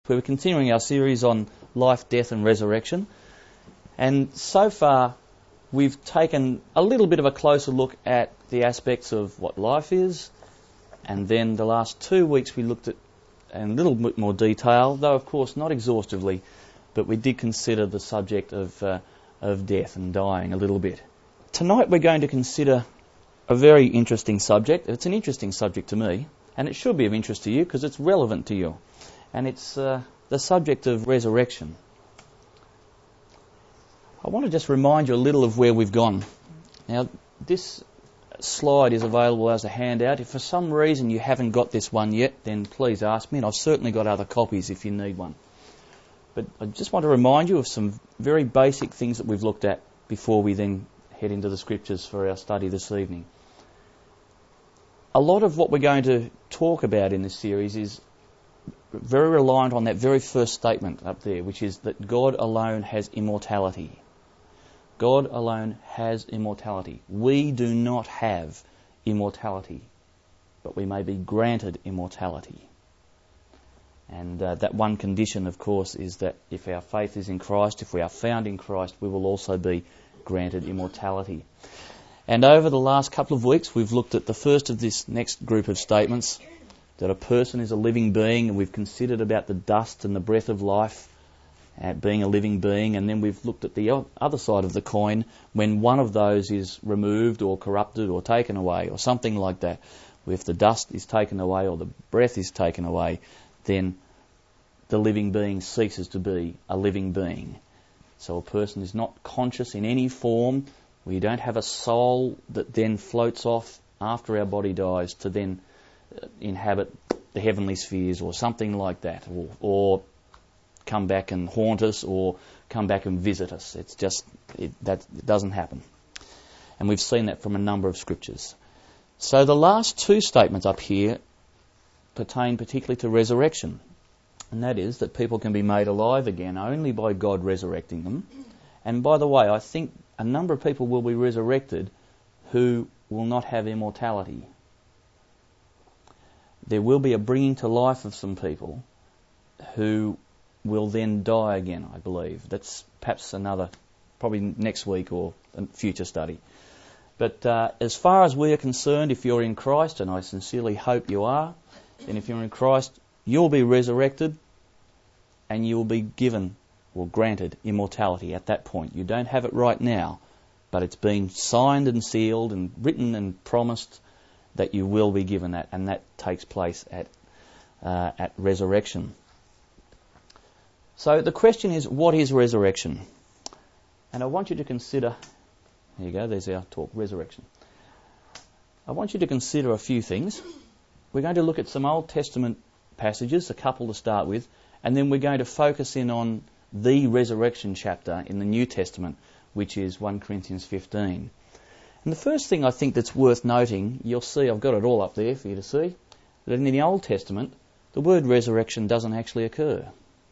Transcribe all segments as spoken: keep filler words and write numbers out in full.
We're continuing our series on life, death and resurrection, and so far we've taken a little bit of a closer look at the aspects of what life is, and then the last two weeks we looked at in a little bit more detail, though of course not exhaustively, but we did consider the subject of uh, of death and dying a little bit. Tonight we're going to consider a very interesting subject. It's an interesting subject to me, and it should be of interest to you because it's relevant to you. And it's uh, the subject of resurrection. I want to just remind you a little of where we've gone. Now, this slide is available as a handout. If for some reason you haven't got this one yet, then please ask me, and I've certainly got other copies if you need one. But I just want to remind you of some very basic things that we've looked at before we then head into the scriptures for our study this evening. A lot of what we're going to talk about in this series is very reliant on that very first statement up there, which is that God alone has immortality. God alone has immortality. We do not have immortality, but we may be granted immortality. And uh, that one condition, of course, is that if our faith is in Christ, if we are found in Christ, we will also be granted immortality. And over the last couple of weeks, we've looked at the first of this next group of statements, that a person is a living being, and we've considered about the dust and the breath of life uh, being a living being, and then we've looked at the other side of the coin when one of those is removed or corrupted or taken away or something like that. If the dust is taken away or the breath is taken away, then the living being ceases to be a living being. So a person is not conscious in any form. We don't have a soul that then floats off after our body dies to then inhabit the heavenly spheres or something like that, or, or come back and haunt us or come back and visit us. It's just, it, that it doesn't happen. And we've seen that from a number of scriptures. So the last two statements up here pertain particularly to resurrection, and that is that people can be made alive again only by God resurrecting them. And by the way, I think a number of people will be resurrected who will not have immortality. There will be a bringing to life of some people who will then die again, I believe. That's perhaps another, probably next week or a future study. But uh, as far as we are concerned, if you're in Christ, and I sincerely hope you are, then if you're in Christ, you'll be resurrected and you'll be given or granted immortality at that point. You don't have it right now, but it's been signed and sealed and written and promised that you will be given that, and that takes place at uh, at resurrection. So the question is, what is resurrection? And I want you to consider, there you go, there's our talk, resurrection. I want you to consider a few things. We're going to look at some Old Testament passages, a couple to start with, and then we're going to focus in on the resurrection chapter in the New Testament, which is First Corinthians fifteen. And the first thing I think that's worth noting, you'll see, I've got it all up there for you to see, that in the Old Testament, the word resurrection doesn't actually occur.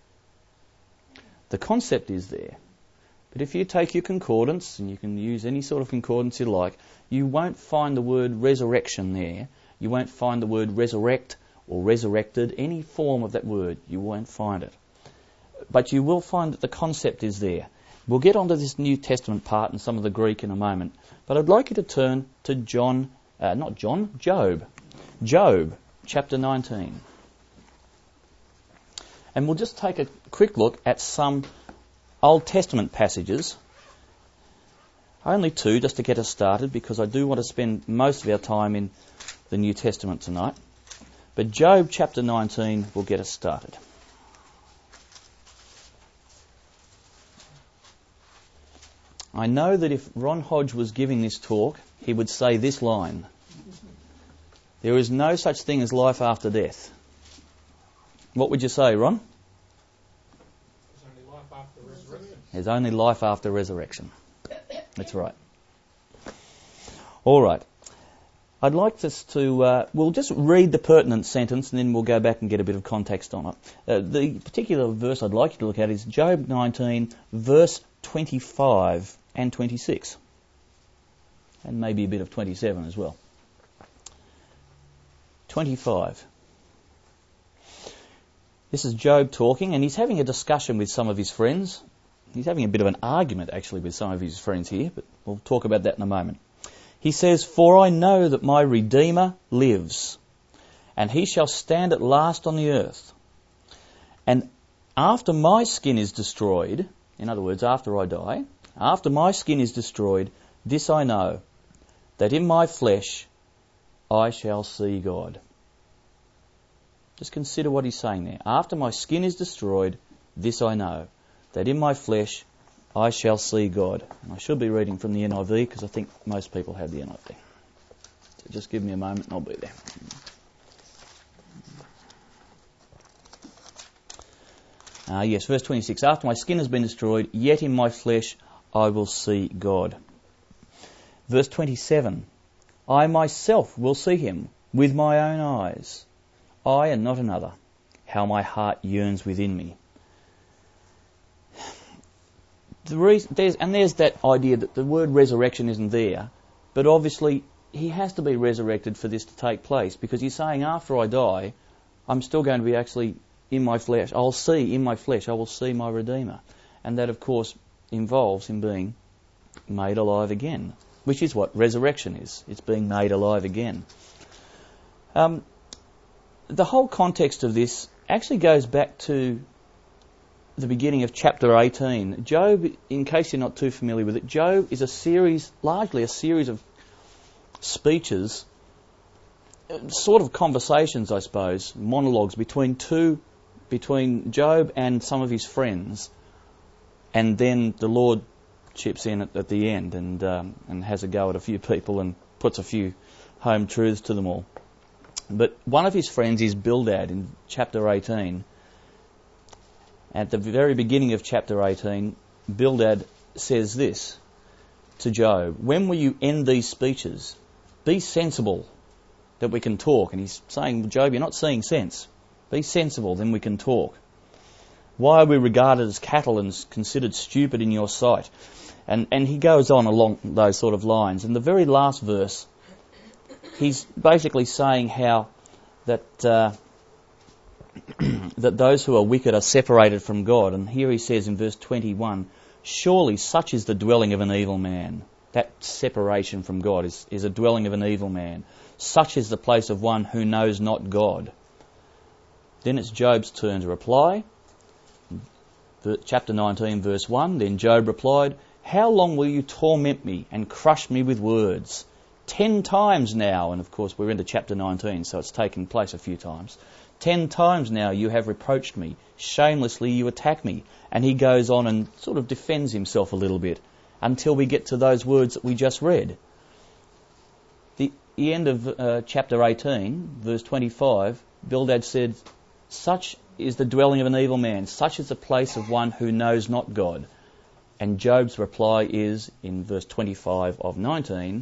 The concept is there. But if you take your concordance, and you can use any sort of concordance you like, you won't find the word resurrection there. You won't find the word resurrect or resurrected, any form of that word. You won't find it. But you will find that the concept is there. We'll get onto this New Testament part and some of the Greek in a moment. But I'd like you to turn to John, uh, not John, Job. Job, chapter nineteen. And we'll just take a quick look at some Old Testament passages. Only two, just to get us started, because I do want to spend most of our time in the New Testament tonight. But Job, chapter nineteen, will get us started. I know that if Ron Hodge was giving this talk, he would say this line: there is no such thing as life after death. What would you say, Ron? There's only life after resurrection. There's only life after resurrection. That's right. All right. I'd like us to, uh, we'll just read the pertinent sentence and then we'll go back and get a bit of context on it. Uh, the particular verse I'd like you to look at is Job nineteen, verse twenty-five and twenty-six. And maybe a bit of twenty-seven as well. twenty-five. This is Job talking, and he's having a discussion with some of his friends. He's having a bit of an argument, actually, with some of his friends here, but we'll talk about that in a moment. He says, "For I know that my Redeemer lives, and he shall stand at last on the earth. And after my skin is destroyed," in other words, after I die, "after my skin is destroyed, this I know, that in my flesh I shall see God." Just consider what he's saying there. After my skin is destroyed, this I know, that in my flesh I shall see God. And I should be reading from the N I V because I think most people have the N I V. So just give me a moment and I'll be there. Uh, yes, verse twenty-six. "After my skin has been destroyed, yet in my flesh I will see God." Verse twenty-seven. "I myself will see him with my own eyes. I and not another. How my heart yearns within me." The reason, there's, and there's that idea that the word resurrection isn't there, but obviously he has to be resurrected for this to take place, because he's saying after I die, I'm still going to be actually in my flesh. I'll see in my flesh, I will see my Redeemer. And that, of course, involves him being made alive again, which is what resurrection is. It's being made alive again. Um, the whole context of this actually goes back to the beginning of chapter eighteen. Job, in case you're not too familiar with it, Job is a series, largely a series of speeches, sort of conversations, I suppose, monologues between two, between Job and some of his friends, and then the Lord chips in at, at the end and um, and has a go at a few people and puts a few home truths to them all. But one of his friends is Bildad in chapter eighteen. At the very beginning of chapter eighteen, Bildad says this to Job: "When will you end these speeches? Be sensible, that we can talk." And he's saying, Job, you're not seeing sense. Be sensible, then we can talk. "Why are we regarded as cattle and considered stupid in your sight?" And and he goes on along those sort of lines. And the very last verse, he's basically saying how that uh, that those who are wicked are separated from God. And here he says in verse twenty-one, "Surely such is the dwelling of an evil man." That separation from God is, is a dwelling of an evil man. "Such is the place of one who knows not God." Then it's Job's turn to reply. Chapter nineteen, verse one, "Then Job replied, How long will you torment me and crush me with words? Ten times now," and of course we're into chapter nineteen, so it's taken place a few times. "Ten times now you have reproached me. Shamelessly you attack me." And he goes on and sort of defends himself a little bit until we get to those words that we just read. The, the end of uh, chapter eighteen, verse twenty-five, Bildad said, "Such is the dwelling of an evil man. Such is the place of one who knows not God." And Job's reply is, in verse twenty-five of nineteen,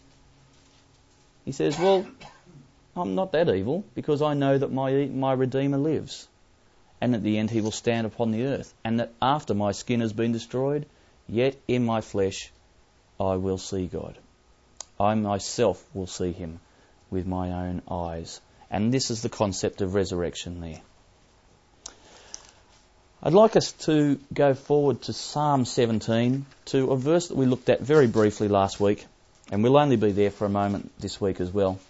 he says, "Well, I'm not that evil, because I know that my my Redeemer lives. And at the end he will stand upon the earth. And that after my skin has been destroyed, yet in my flesh I will see God. I myself will see him with my own eyes." And this is the concept of resurrection there. I'd like us to go forward to Psalm seventeen, to a verse that we looked at very briefly last week, and we'll only be there for a moment this week as well.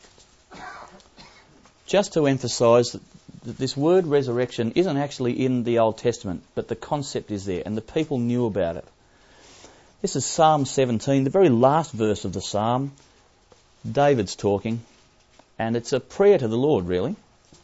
Just to emphasise that, that this word resurrection isn't actually in the Old Testament, but the concept is there, and the people knew about it. This is Psalm seventeen, the very last verse of the psalm. David's talking, and it's a prayer to the Lord, really.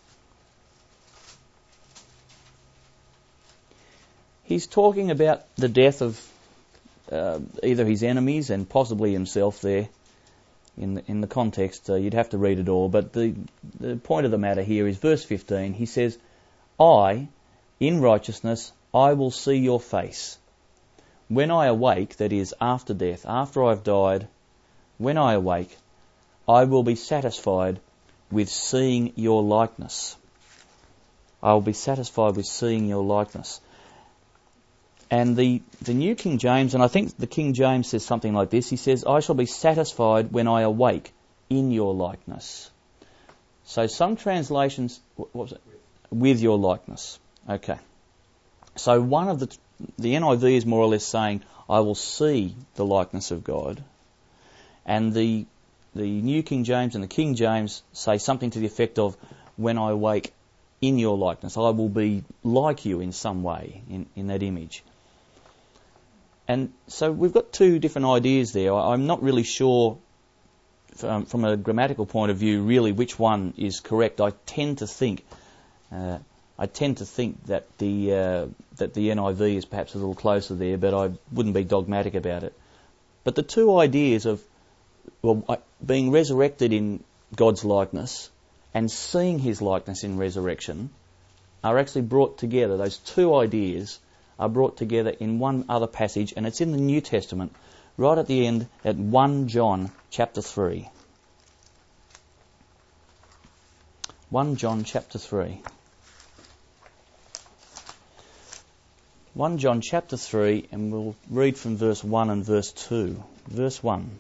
He's talking about the death of uh, either his enemies and possibly himself there. In the, in the context, uh, you'd have to read it all, but the, the point of the matter here is verse fifteen. He says, "I, in righteousness, I will see your face. When I awake," that is, after death, after I've died, "when I awake, I will be satisfied with seeing your likeness." I will be satisfied with seeing your likeness. And the, the New King James, and I think the King James says something like this, he says, "I shall be satisfied when I awake in your likeness." So some translations, what was it? with your likeness. Okay. So one of the, the N I V is more or less saying, I will see the likeness of God. And the the New King James and the King James say something to the effect of, when I wake in your likeness, I will be like you in some way, in, in that image. And so we've got two different ideas there. I'm not really sure, from, from a grammatical point of view, really which one is correct. I tend to think, uh, I tend to think that the uh, that the N I V is perhaps a little closer there, but I wouldn't be dogmatic about it. But the two ideas of well, being resurrected in God's likeness and seeing his likeness in resurrection are actually brought together. Those two ideas are brought together in one other passage, and it's in the New Testament, right at the end, at First John chapter three. First John chapter three. First John chapter three, and we'll read from verse one and verse two. Verse one.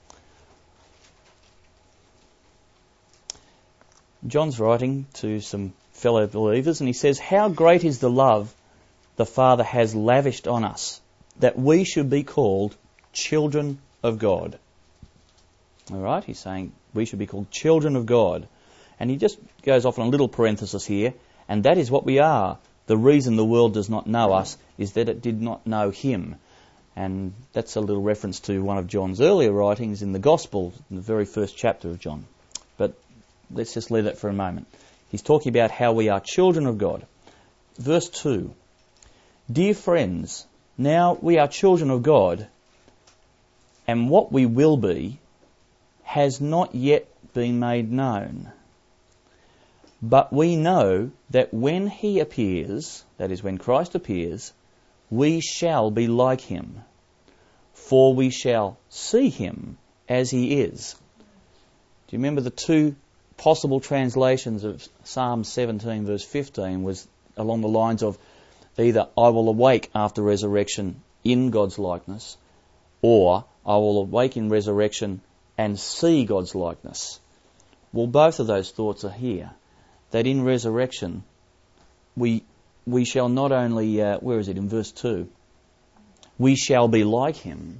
John's writing to some fellow believers, and he says, "How great is the love the Father has lavished on us, that we should be called children of God." All right, he's saying we should be called children of God. And he just goes off on a little parenthesis here, and that is what we are. The reason the world does not know us is that it did not know him. And that's a little reference to one of John's earlier writings in the Gospel, in the very first chapter of John. But let's just leave that for a moment. He's talking about how we are children of God. Verse two. "Dear friends, now we are children of God, and what we will be has not yet been made known. But we know that when he appears," that is, when Christ appears, "we shall be like him, for we shall see him as he is." Do you remember the two possible translations of Psalm seventeen verse fifteen was along the lines of either "I will awake after resurrection in God's likeness," or "I will awake in resurrection and see God's likeness." Well, both of those thoughts are here, that in resurrection we we shall not only, uh, where is it, in verse two, we shall be like him,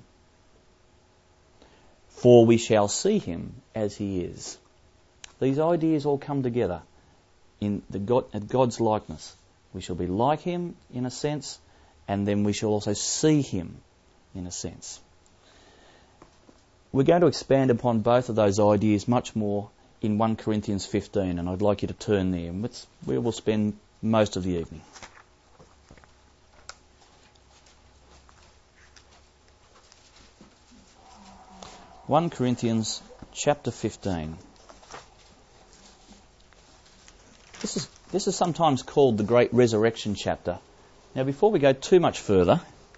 for we shall see him as he is. These ideas all come together in the God, at God's likeness. We shall be like him in a sense, and then we shall also see him in a sense. We're going to expand upon both of those ideas much more in First Corinthians fifteen, and I'd like you to turn there, and that's where we'll spend most of the evening. First Corinthians chapter fifteen. This is this is sometimes called the Great Resurrection chapter. Now, before we go too much further,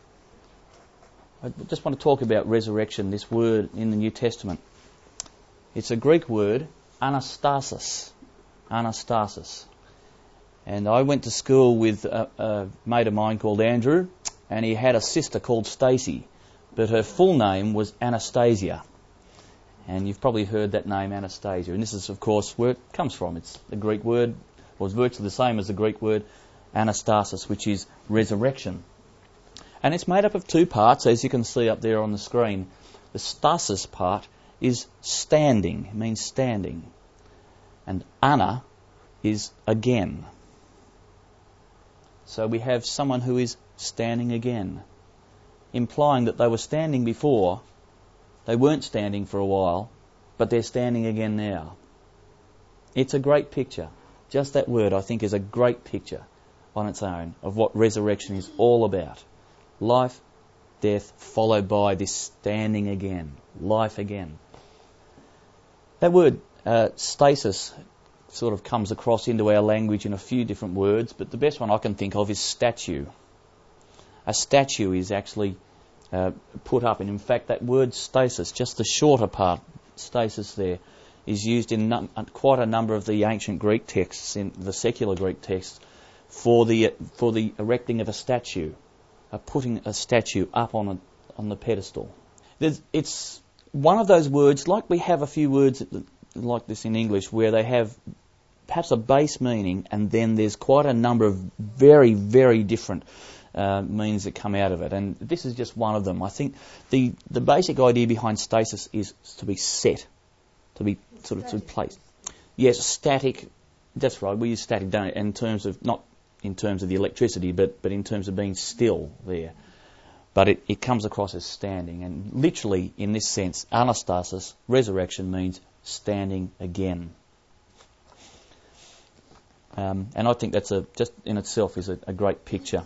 I just want to talk about resurrection, this word in the New Testament. It's a Greek word, anastasis. Anastasis. And I went to school with a, a mate of mine called Andrew, and he had a sister called Stacey, but her full name was Anastasia. And you've probably heard that name, Anastasia. And this is, of course, where it comes from. It's the Greek word, or it's virtually the same as the Greek word anastasis, which is resurrection. And it's made up of two parts, as you can see up there on the screen. The stasis part is standing, it means standing. And ana is again. So we have someone who is standing again, implying that they were standing before. They weren't standing for a while, but they're standing again now. It's a great picture. Just that word, I think, is a great picture on its own of what resurrection is all about. Life, death, followed by this standing again, life again. That word, uh, stasis, sort of comes across into our language in a few different words, but the best one I can think of is statue. A statue is actually uh, put up, and in fact that word stasis, just the shorter part, stasis there, is used in num- quite a number of the ancient Greek texts, in the secular Greek texts, for the for the erecting of a statue, uh, putting a statue up on a, on the pedestal. There's, it's one of those words, like we have a few words like this in English, where they have perhaps a base meaning, and then there's quite a number of very, very different uh, meanings that come out of it. And this is just one of them. I think the, the basic idea behind stasis is to be set, to be sort of to be placed. Yes, static. That's right. We use static, don't it? In terms of not in terms of the electricity, but but in terms of being still there. But it, it comes across as standing, and literally in this sense, anastasis, resurrection, means standing again. Um, and I think that's a just in itself is a, a great picture.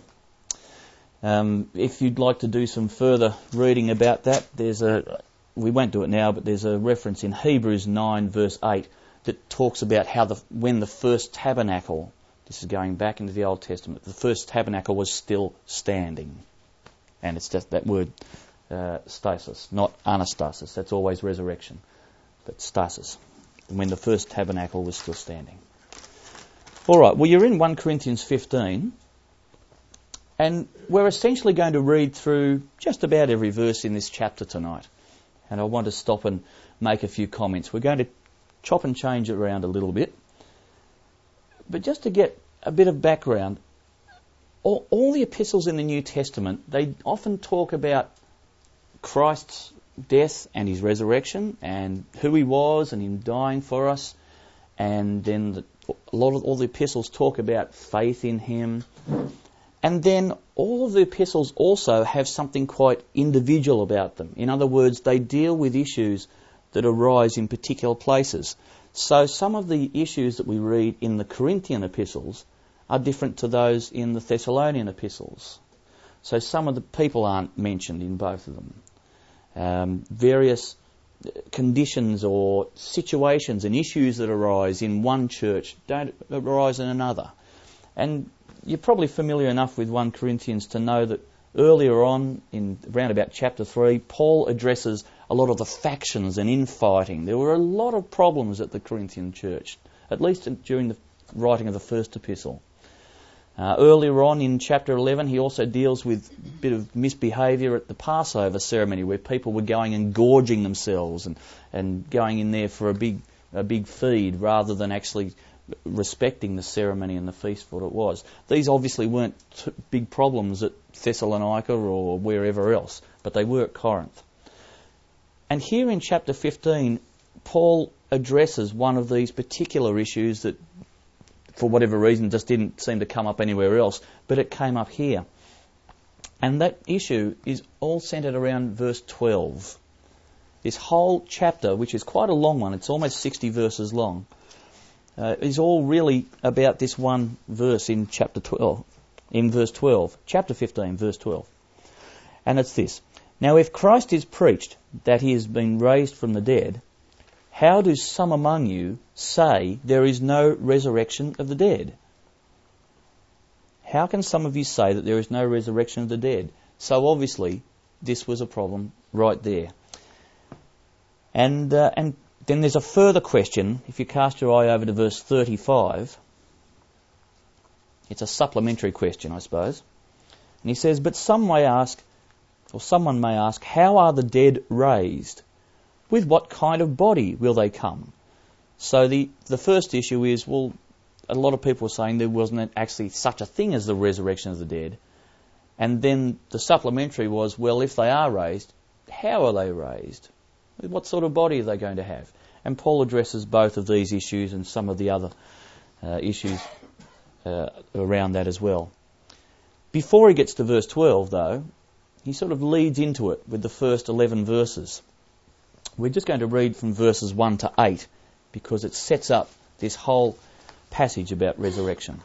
Um, if you'd like to do some further reading about that, there's a we won't do it now, but there's a reference in Hebrews nine verse eight that talks about how the when the first tabernacle, this is going back into the Old Testament, the first tabernacle was still standing. And it's just that word, uh, stasis, not anastasis. That's always resurrection. But stasis, when the first tabernacle was still standing. All right, well, you're in First Corinthians fifteen. And we're essentially going to read through just about every verse in this chapter tonight. And I want to stop and make a few comments. We're going to chop and change it around a little bit. But just to get a bit of background, All, all the epistles in the New Testament, they often talk about Christ's death and his resurrection and who he was and him dying for us. And then the, a lot of all the epistles talk about faith in him. And then all of the epistles also have something quite individual about them. In other words, they deal with issues that arise in particular places. So some of the issues that we read in the Corinthian epistles are different to those in the Thessalonian epistles. So some of the people aren't mentioned in both of them. Um, various conditions or situations and issues that arise in one church don't arise in another. And you're probably familiar enough with First Corinthians to know that earlier on, in around about chapter three, Paul addresses a lot of the factions and infighting. There were a lot of problems at the Corinthian church, at least during the writing of the first epistle. Uh, earlier on in chapter eleven, he also deals with a bit of misbehaviour at the Passover ceremony, where people were going and gorging themselves and, and going in there for a big a big feed rather than actually respecting the ceremony and the feast for what it was. These obviously weren't t- big problems at Thessalonica or wherever else, but they were at Corinth. And here in chapter fifteen, Paul addresses one of these particular issues that, for whatever reason, just didn't seem to come up anywhere else, but it came up here. And that issue is all centred around verse twelve. This whole chapter, which is quite a long one, it's almost sixty verses long, uh, is all really about this one verse in chapter twelve, in verse twelve, chapter fifteen, verse twelve. And it's this: Now if Christ is preached that he has been raised from the dead, how do some among you say there is no resurrection of the dead? How can some of you say that there is no resurrection of the dead? So obviously, this was a problem right there. And uh, and then there's a further question. If you cast your eye over to verse thirty-five, it's a supplementary question, I suppose. And he says, but some may ask, or someone may ask, how are the dead raised? With what kind of body will they come? So the, the first issue is, well, a lot of people are saying there wasn't actually such a thing as the resurrection of the dead. And then the supplementary was, well, if they are raised, how are they raised? What sort of body are they going to have? And Paul addresses both of these issues and some of the other uh, issues uh, around that as well. Before he gets to verse twelve, though, he sort of leads into it with the first eleven verses. We're just going to read from verses one to eight because it sets up this whole passage about resurrection.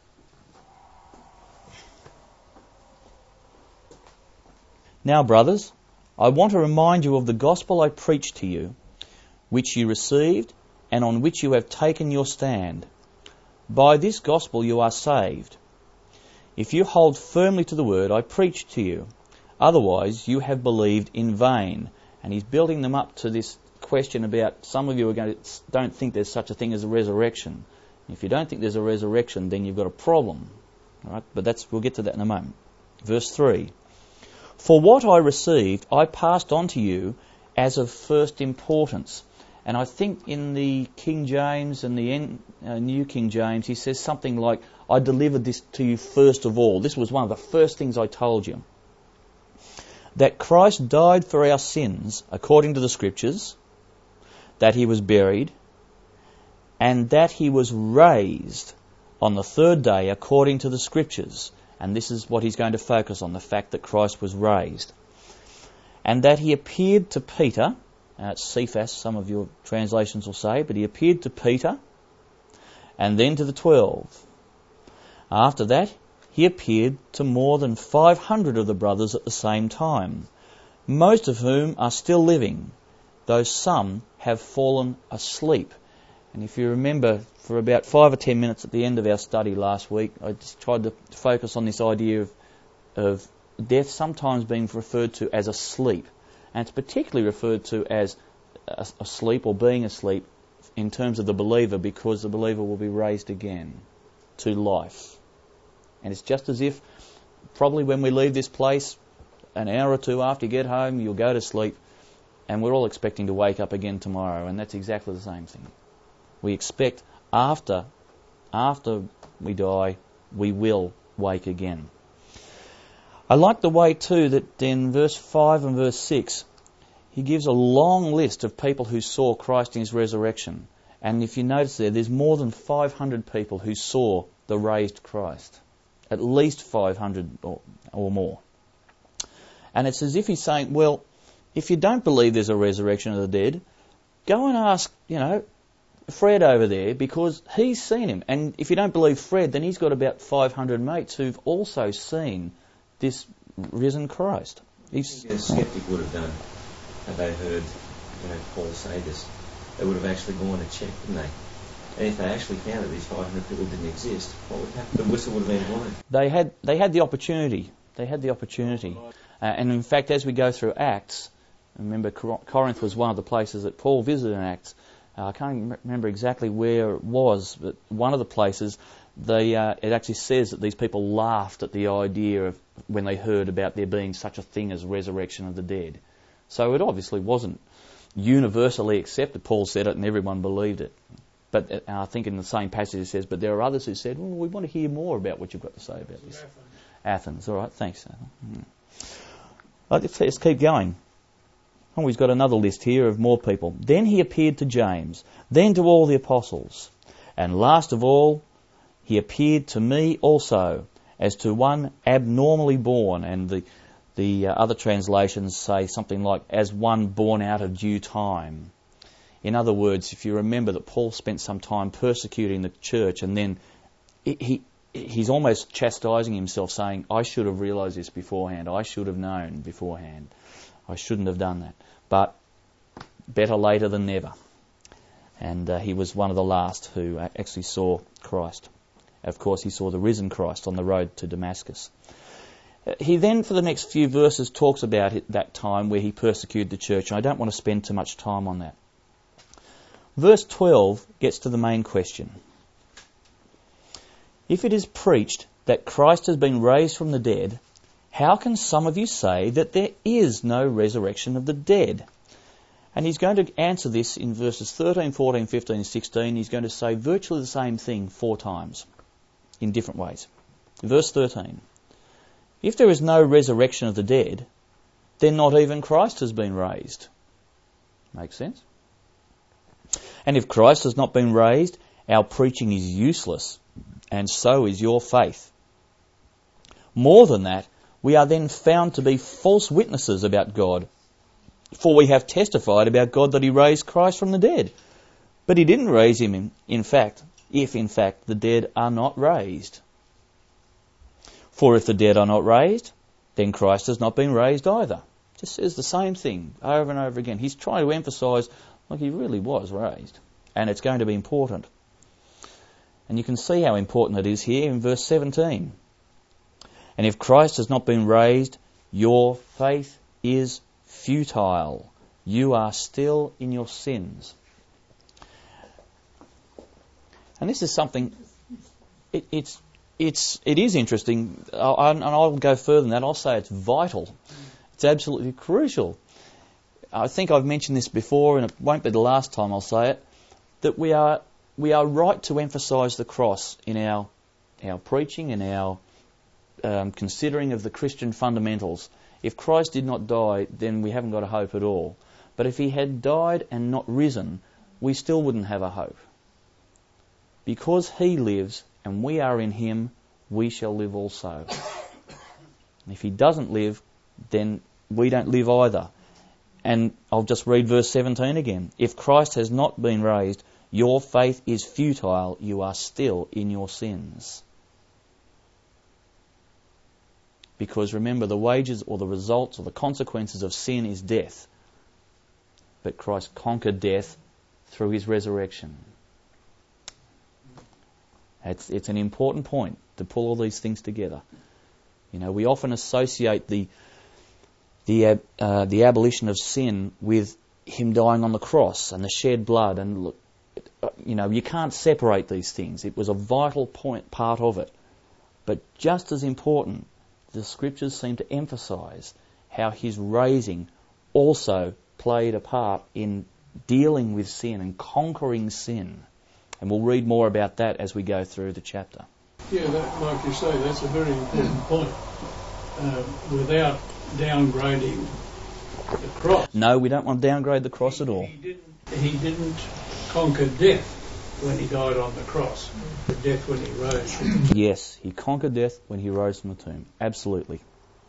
Now, brothers, I want to remind you of the gospel I preached to you, which you received and on which you have taken your stand. By this gospel you are saved, if you hold firmly to the word I preached to you. Otherwise you have believed in vain. And he's building them up to this question about some of you are going to don't think there's such a thing as a resurrection. If you don't think there's a resurrection, then you've got a problem. All right? But that's we'll get to that in a moment. Verse three. For what I received, I passed on to you as of first importance. And I think in the King James and the N, uh, New King James, he says something like, I delivered this to you first of all. This was one of the first things I told you. That Christ died for our sins according to the Scriptures, that he was buried, and that he was raised on the third day according to the Scriptures. And this is what he's going to focus on, the fact that Christ was raised. And that he appeared to Peter, uh, it's Cephas, some of your translations will say, but he appeared to Peter, and then to the twelve. After that, he appeared to more than five hundred of the brothers at the same time, most of whom are still living, though some have fallen asleep. And if you remember, for about five or ten minutes at the end of our study last week, I just tried to focus on this idea of, of death sometimes being referred to as a sleep. And it's particularly referred to as a, a sleep or being asleep in terms of the believer, because the believer will be raised again to life. And it's just as if probably when we leave this place, an hour or two after you get home, you'll go to sleep, and we're all expecting to wake up again tomorrow, and that's exactly the same thing. We expect after, after we die, we will wake again. I like the way too that in verse five and verse six, he gives a long list of people who saw Christ in his resurrection. And if you notice there, there's more than five hundred people who saw the raised Christ. At least five hundred or, or more. And it's as if he's saying, well, if you don't believe there's a resurrection of the dead, go and ask, you know, Fred over there, because he's seen him. And if you don't believe Fred, then he's got about five hundred mates who've also seen this risen Christ. He's, a skeptic would have done had they heard, you know, Paul say this. They would have actually gone and checked, wouldn't they? And if they actually found that these five hundred people didn't exist, what would happen? The whistle would have been blown. They had they had the opportunity. They had the opportunity. Uh, and in fact, as we go through Acts, remember Corinth was one of the places that Paul visited in Acts. Uh, I can't remember exactly where it was, but one of the places, they, uh, it actually says that these people laughed at the idea of when they heard about there being such a thing as resurrection of the dead. So it obviously wasn't universally accepted. Paul said it and everyone believed it. But uh, I think in the same passage it says, but there are others who said, well, we want to hear more about what you've got to say about this. Athens. Athens, all right, thanks. Mm. Let's, let's keep going. Oh, we've got another list here of more people. Then he appeared to James, then to all the apostles. And last of all, he appeared to me also, as to one abnormally born. And the, the uh, other translations say something like, as one born out of due time. In other words, if you remember that Paul spent some time persecuting the church, and then he, he he's almost chastising himself, saying, I should have realised this beforehand. I should have known beforehand. I shouldn't have done that. But better later than never. And uh, he was one of the last who actually saw Christ. Of course, he saw the risen Christ on the road to Damascus. Uh, he then, for the next few verses, talks about it, that time where he persecuted the church, and I don't want to spend too much time on that. Verse twelve gets to the main question. If it is preached that Christ has been raised from the dead, how can some of you say that there is no resurrection of the dead? And he's going to answer this in verses thirteen, fourteen, fifteen, and sixteen. He's going to say virtually the same thing four times in different ways. Verse thirteen. If there is no resurrection of the dead, then not even Christ has been raised. Makes sense? And if Christ has not been raised, our preaching is useless, and so is your faith. More than that, we are then found to be false witnesses about God. For we have testified about God that he raised Christ from the dead. But he didn't raise him in, in fact, if in fact the dead are not raised. For if the dead are not raised, then Christ has not been raised either. Just says the same thing over and over again. He's trying to emphasise, like, he really was raised. And it's going to be important. And you can see how important it is here in verse seventeen. And if Christ has not been raised, your faith is futile. You are still in your sins. And this is something, it, it's, it's, it is interesting, and I'll go further than that. I'll say it's vital. It's absolutely crucial. I think I've mentioned this before, and it won't be the last time I'll say it, that we are we are right to emphasise the cross in our our preaching and our um, considering of the Christian fundamentals. If Christ did not die, then we haven't got a hope at all. But if he had died and not risen, we still wouldn't have a hope. Because he lives and we are in him, we shall live also. And if he doesn't live, then we don't live either. And I'll just read verse seventeen again. If Christ has not been raised, your faith is futile, you are still in your sins. Because remember, the wages or the results or the consequences of sin is death. But Christ conquered death through his resurrection. It's, it's an important point to pull all these things together. You know, we often associate the the uh, the abolition of sin with him dying on the cross and the shed blood, and look, you know, you can't separate these things. It was a vital point, part of it. But just as important, the scriptures seem to emphasise how his raising also played a part in dealing with sin and conquering sin. And we'll read more about that as we go through the chapter. Yeah, that, like you say, that's a very important point. Uh, without downgrading the cross. No, we don't want to downgrade the cross at all. He didn't, he didn't conquer death when he died on the cross, but death when he rose from the tomb. Yes, he conquered death when he rose from the tomb. Absolutely.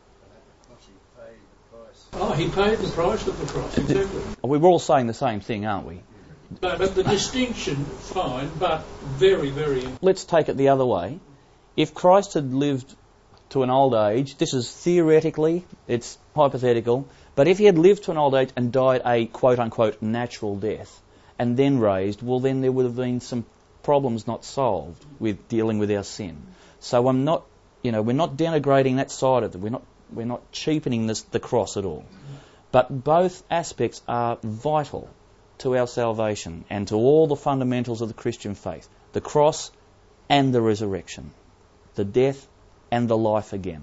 Oh, he paid the price of the cross, exactly. We were all saying the same thing, aren't we? No, but the distinction, fine, but very, very important. Let's take it the other way. If Christ had lived to an old age, this is theoretically, it's hypothetical, but if he had lived to an old age and died a quote-unquote natural death and then raised, well, then there would have been some problems not solved with dealing with our sin. So I'm not, you know, we're not denigrating that side of it. We're not, we're not cheapening this, the cross at all. But both aspects are vital to our salvation and to all the fundamentals of the Christian faith. The cross and the resurrection. The death and the life again.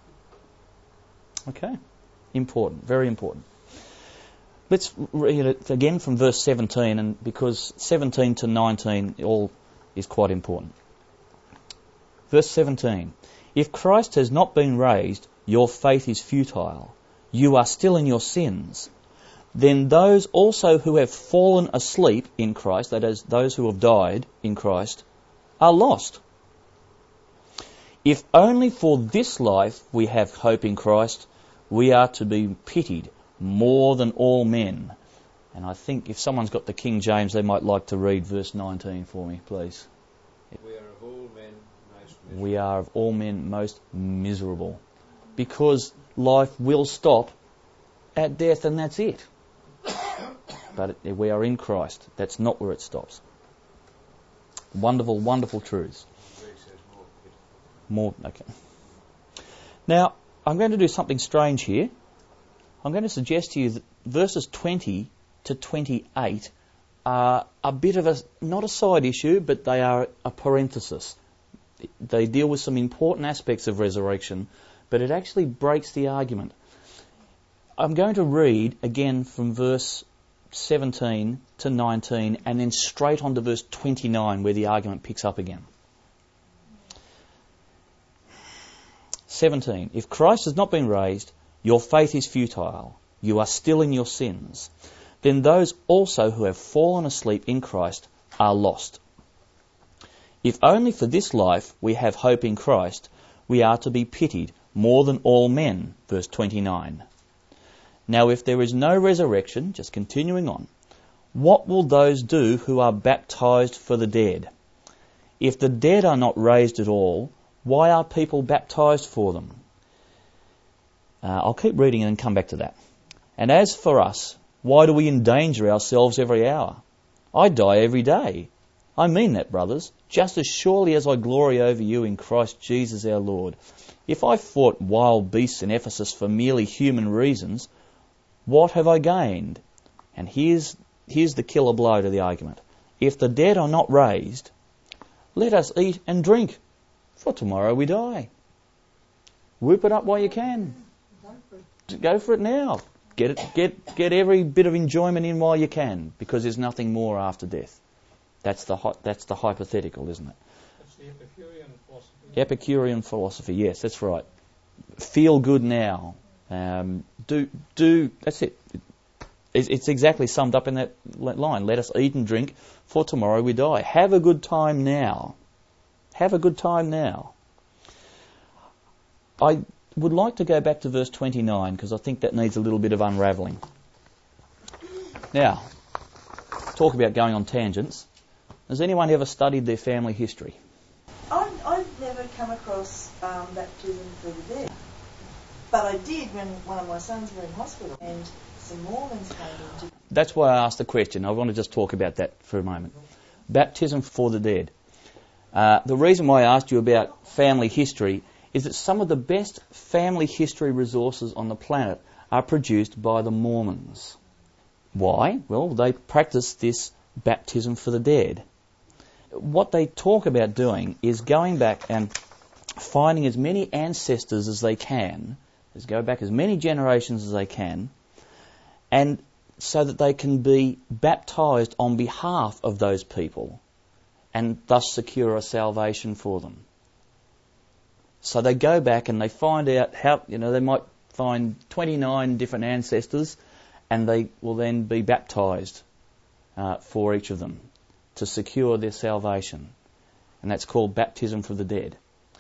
Okay? Important. Very important. Let's read it again from verse seventeen, and because seventeen to nineteen all is quite important. Verse seventeen. If Christ has not been raised, your faith is futile. You are still in your sins. Then those also who have fallen asleep in Christ, that is, those who have died in Christ, are lost. If only for this life we have hope in Christ, we are to be pitied more than all men. And I think if someone's got the King James, they might like to read verse nineteen for me, please. We are of all men most miserable. We are of all men most miserable. Because life will stop at death and that's it. But it, we are in Christ. That's not where it stops. Wonderful, wonderful truths. More, okay. Now, I'm going to do something strange here. I'm going to suggest to you that verses twenty to twenty-eight are a bit of a, not a side issue, but they are a parenthesis. They deal with some important aspects of resurrection, but it actually breaks the argument. I'm going to read again from verse seventeen to nineteen and then straight on to verse twenty-nine where the argument picks up again. seventeen. If Christ has not been raised, your faith is futile. You are still in your sins. Then those also who have fallen asleep in Christ are lost. If only for this life we have hope in Christ, we are to be pitied more than all men. Verse twenty-nine. Now if there is no resurrection, just continuing on, what will those do who are baptized for the dead? If the dead are not raised at all, why are people baptized for them? Uh, I'll keep reading and come back to that. And as for us, why do we endanger ourselves every hour? I die every day. I mean that, brothers, just as surely as I glory over you in Christ Jesus our Lord. If I fought wild beasts in Ephesus for merely human reasons, what have I gained? And here's, here's the killer blow to the argument. If the dead are not raised, let us eat and drink, for tomorrow we die. Whoop it up while you can. Go for it now. Get it, get get every bit of enjoyment in while you can, because there's nothing more after death. That's the hy- that's the hypothetical, isn't it? That's the Epicurean philosophy. Epicurean philosophy, yes, that's right. Feel good now. Um, do do that's it. It's, it's exactly summed up in that line. Let us eat and drink, for tomorrow we die. Have a good time now. Have a good time now. I would like to go back to verse twenty-nine, because I think that needs a little bit of unravelling. Now, talk about going on tangents. Has anyone ever studied their family history? I've, I've never come across um, baptism for the dead. But I did when one of my sons were in hospital and some Mormons came into... That's why I asked the question. I want to just talk about that for a moment. Baptism for the dead. Uh, the reason why I asked you about family history is that some of the best family history resources on the planet are produced by the Mormons. Why? Well, they practice this baptism for the dead. What they talk about doing is going back and finding as many ancestors as they can, is go back as many generations as they can, and so that they can be baptised on behalf of those people and thus secure a salvation for them. So they go back and they find out how, you know, they might find twenty-nine different ancestors, and they will then be baptised uh, for each of them to secure their salvation. And that's called baptism for the dead.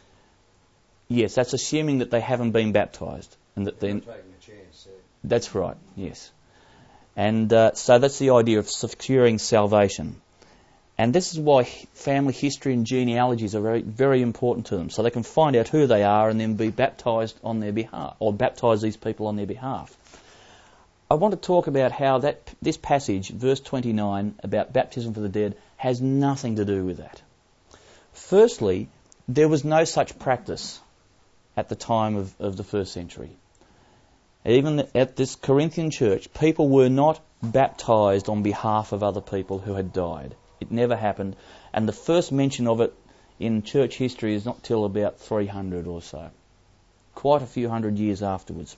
Yes, that's assuming that they haven't been baptised. And that then taking a chance, yeah. That's right, yes. And uh, so that's the idea of securing salvation. And this is why family history and genealogies are very, very important to them, so they can find out who they are and then be baptised on their behalf, or baptise these people on their behalf. I want to talk about how that this passage, verse twenty-nine, about baptism for the dead, has nothing to do with that. Firstly, there was no such practice at the time of, of the first century. Even at this Corinthian church, people were not baptised on behalf of other people who had died. It never happened, and the first mention of it in church history is not till about three hundred or so, quite a few hundred years afterwards.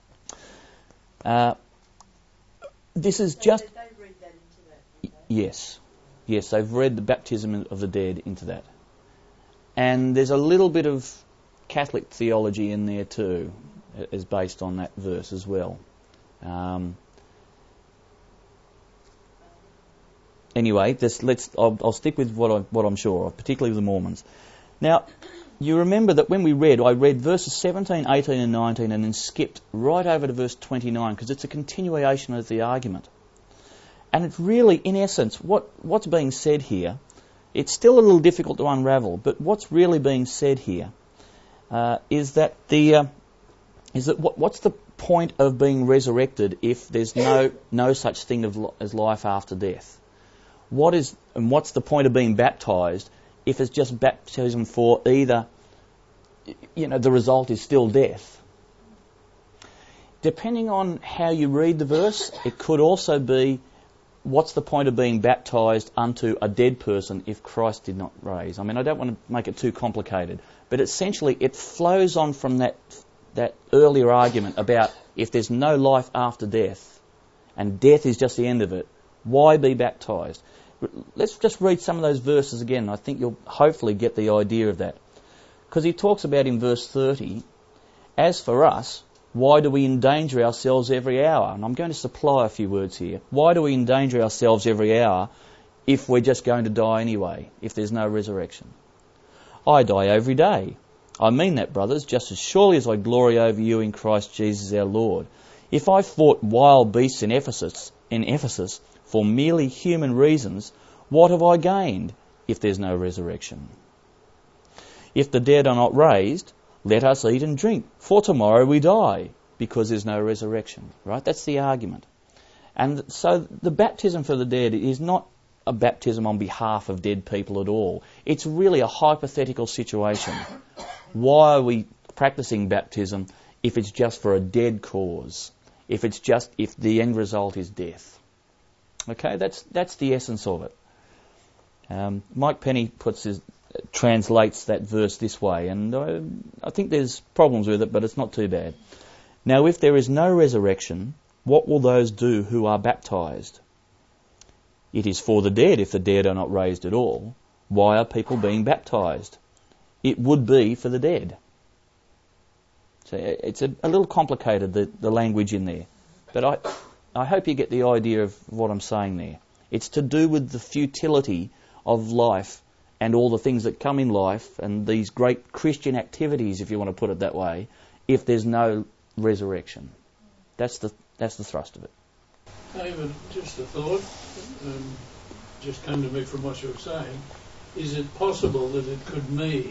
Uh, this is So just... They read that into that, okay? Yes. Yes, they've read the baptism of the dead into that. And there's a little bit of Catholic theology in there too, is based on that verse as well. Um, anyway, this, let's. I'll, I'll stick with what, I, what I'm sure of, particularly the Mormons. Now, you remember that when we read, I read verses seventeen, eighteen and nineteen and then skipped right over to verse twenty-nine because it's a continuation of the argument. And it's really, in essence, what, what's being said here, it's still a little difficult to unravel, but what's really being said here uh, is that the uh, is that what, what's the point of being resurrected if there's no no such thing of li- as life after death? What is and what's the point of being baptised if it's just baptism for either, you know, the result is still death? Depending on how you read the verse, it could also be, what's the point of being baptised unto a dead person if Christ did not raise? I mean, I don't want to make it too complicated, but essentially it flows on from that that earlier argument about if there's no life after death and death is just the end of it, why be baptised? Let's just read some of those verses again. I think you'll hopefully get the idea of that. Because he talks about in verse thirty, as for us, why do we endanger ourselves every hour? And I'm going to supply a few words here. Why do we endanger ourselves every hour if we're just going to die anyway, if there's no resurrection? I die every day. I mean that, brothers, just as surely as I glory over you in Christ Jesus our Lord. If I fought wild beasts in Ephesus, in Ephesus for merely human reasons, what have I gained if there's no resurrection? If the dead are not raised, let us eat and drink, for tomorrow we die, because there's no resurrection. Right? That's the argument. And so the baptism for the dead is not a baptism on behalf of dead people at all. It's really a hypothetical situation. Why are we practicing baptism if it's just for a dead cause? If it's just, if the end result is death? Okay, that's that's the essence of it. Um, Mike Penny puts his, translates that verse this way, and I, I think there's problems with it, but it's not too bad. Now, if there is no resurrection, what will those do who are baptized? It is for the dead if the dead are not raised at all. Why are people being baptized? It would be for the dead. So it's a, a little complicated, the, the language in there. But I, I hope you get the idea of what I'm saying there. It's to do with the futility of life and all the things that come in life and these great Christian activities, if you want to put it that way, if there's no resurrection. That's the that's the thrust of it. David, just a thought, um, just come to me from what you were saying. Is it possible that it could mean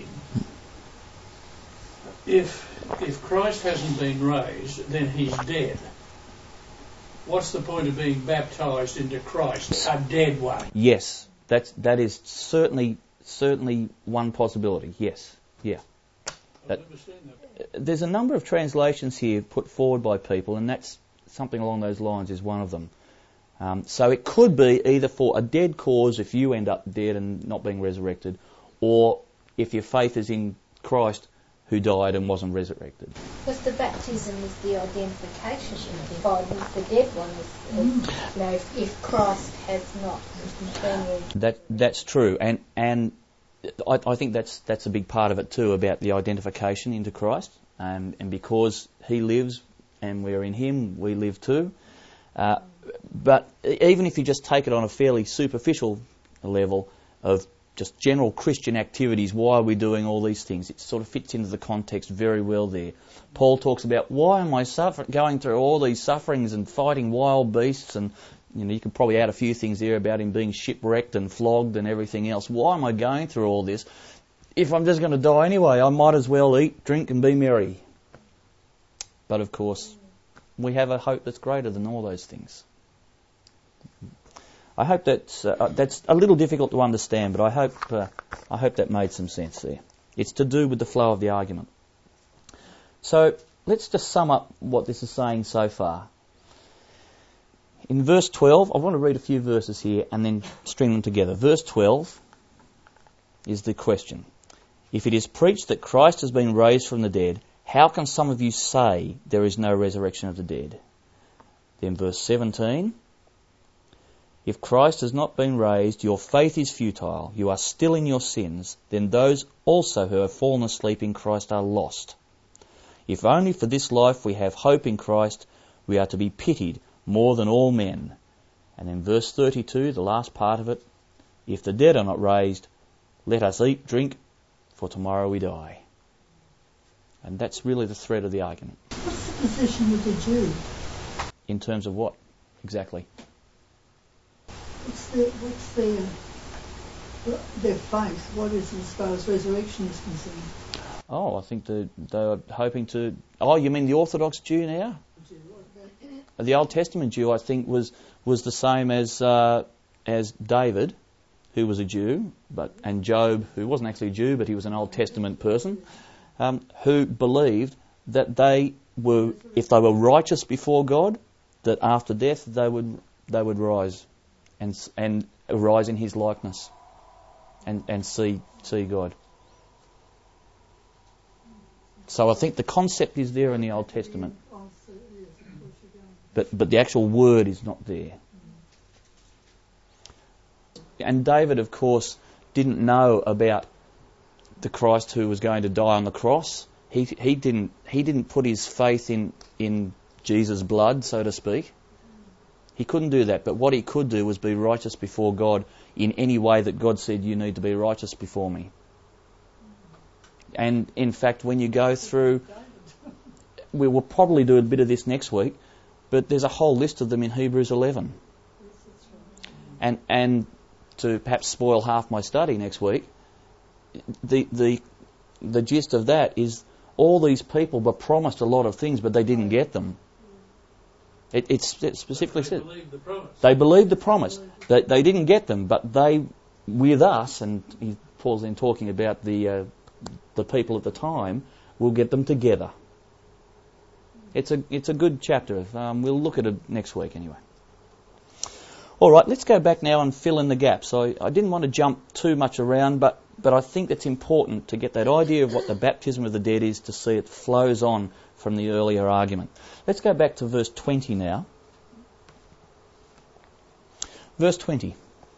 if if Christ hasn't been raised, then he's dead? What's the point of being baptised into Christ, a dead one? Yes, that's that is certainly certainly one possibility. Yes, yeah. That, I've never seen that. There's a number of translations here put forward by people, and that's something along those lines is one of them. Um, so it could be either for a dead cause if you end up dead and not being resurrected, or if your faith is in Christ who died and wasn't resurrected. Because the baptism is the identification of God with the dead one. Is, is, you know, if, if Christ has not been raised. That that's true, and and I, I think that's that's a big part of it too, about the identification into Christ, um, and because He lives and we're in Him, we live too. Uh, but even if you just take it on a fairly superficial level of just general Christian activities, why are we doing all these things? It sort of fits into the context very well there. Paul talks about, why am I suffer- going through all these sufferings and fighting wild beasts, and you know, you could probably add a few things there about him being shipwrecked and flogged and everything else. Why am I going through all this? If I'm just going to die anyway, I might as well eat, drink and be merry. But of course, we have a hope that's greater than all those things. I hope that's uh, that's a little difficult to understand, but I hope uh, I hope that made some sense there. It's to do with the flow of the argument. So let's just sum up what this is saying so far. In verse twelve, I want to read a few verses here and then string them together. Verse twelve is the question. If it is preached that Christ has been raised from the dead, how can some of you say there is no resurrection of the dead? Then verse seventeen. If Christ has not been raised, your faith is futile. You are still in your sins. Then those also who have fallen asleep in Christ are lost. If only for this life we have hope in Christ, we are to be pitied more than all men. And in verse thirty-two, the last part of it, if the dead are not raised, let us eat, drink, for tomorrow we die. And that's really the thread of the argument. What's the position of the Jew? In terms of what, exactly? What's their, what's their, their faith? What is as far as resurrection is concerned? Oh, I think the, they're hoping to... Oh, you mean the Orthodox Jew now? The Old Testament Jew, I think, was was the same as uh, as David, who was a Jew, but and Job, who wasn't actually a Jew, but he was an Old Testament person, um, who believed that they were, if they were righteous before God, that after death they would they would rise and and rise in His likeness and and see see God. So I think the concept is there in the Old Testament. But but the actual word is not there. And David, of course, didn't know about the Christ who was going to die on the cross. He he didn't he didn't put his faith in, in Jesus' blood, so to speak. He couldn't do that. But what he could do was be righteous before God in any way that God said, you need to be righteous before me. And in fact, when you go through, we will probably do a bit of this next week, but there's a whole list of them in Hebrews eleven. And and to perhaps spoil half my study next week, the the the gist of that is all these people were promised a lot of things, but they didn't get them. It, it's, it specifically they said believed the promise. they believed the promise. They, they didn't get them, but they, with us, and he, Paul's then talking about the uh, the people at the time, will get them together. It's a it's a good chapter. Um, we'll look at it next week anyway. All right, let's go back now and fill in the gaps. So I didn't want to jump too much around, but, but I think it's important to get that idea of what the baptism of the dead is, to see it flows on from the earlier argument. Let's go back to verse twenty now. Verse twenty.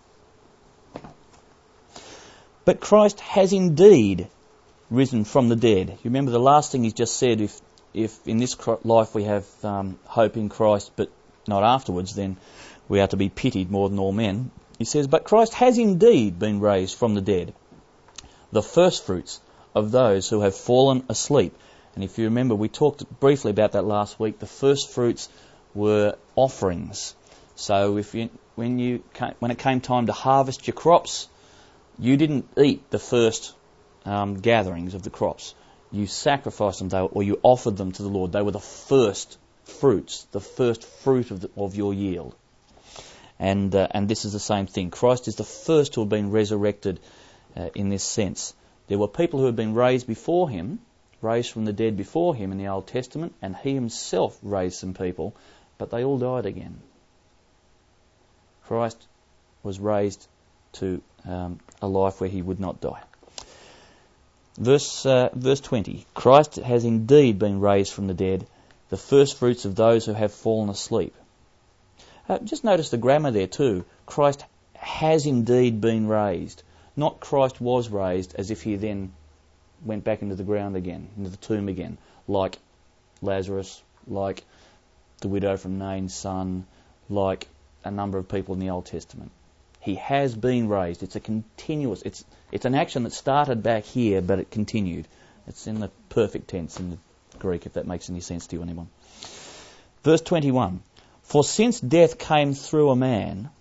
But Christ has indeed risen from the dead. You remember the last thing he's just said, if if in this life we have um, hope in Christ but not afterwards, then we are to be pitied more than all men. He says, but Christ has indeed been raised from the dead, the firstfruits of those who have fallen asleep. And if you remember, we talked briefly about that last week. The firstfruits were offerings. So if you, when you came, when it came time to harvest your crops, you didn't eat the first um, gatherings of the crops. You sacrificed them, they were, or you offered them to the Lord. They were the first fruits, the first fruit of, the, of your yield. And uh, and this is the same thing. Christ is the first to have been resurrected uh, in this sense. There were people who had been raised before him, raised from the dead before him in the Old Testament, and he himself raised some people, but they all died again. Christ was raised to um, a life where he would not die. Verse uh, verse twenty, Christ has indeed been raised from the dead, the firstfruits of those who have fallen asleep. Uh, just notice the grammar there too. Christ has indeed been raised. Not Christ was raised as if he then went back into the ground again, into the tomb again, like Lazarus, like the widow from Nain's son, like a number of people in the Old Testament. He has been raised. It's a continuous, it's it's an action that started back here, but it continued. It's in the perfect tense in the Greek, if that makes any sense to you, anyone. Verse twenty-one, for since death came through a man,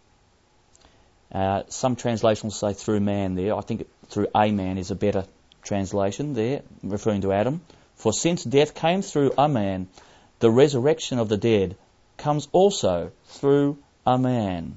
uh, some translations say through man there, I think it, through a man is a better translation there, referring to Adam. For since death came through a man, the resurrection of the dead comes also through a man.